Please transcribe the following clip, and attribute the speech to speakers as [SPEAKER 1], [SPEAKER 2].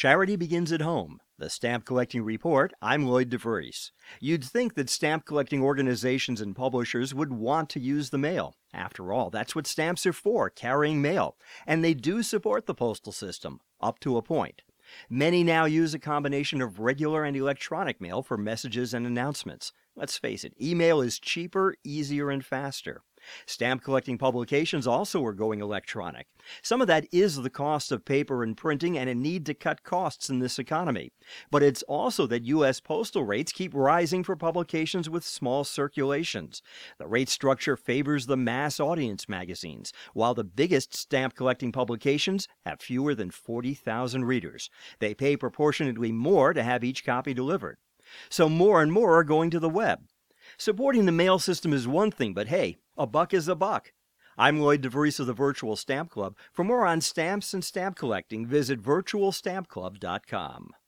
[SPEAKER 1] Charity begins at home. The Stamp Collecting Report. I'm Lloyd DeVries. You'd think that stamp collecting organizations and publishers would want to use the mail. After all, that's what stamps are for, carrying mail. And they do support the postal system, up to a point. Many now use a combination of regular and electronic mail for messages and announcements. Let's face it, email is cheaper, easier, and faster. Stamp collecting publications also are going electronic. Some of that is the cost of paper and printing and a need to cut costs in this economy. But it's also that U.S. postal rates keep rising for publications with small circulations. The rate structure favors the mass audience magazines, while the biggest stamp collecting publications have fewer than 40,000 readers. They pay proportionately more to have each copy delivered. So more and more are going to the web. Supporting the mail system is one thing, but hey, a buck is a buck. I'm Lloyd DeVries of the Virtual Stamp Club. For more on stamps and stamp collecting, visit virtualstampclub.com.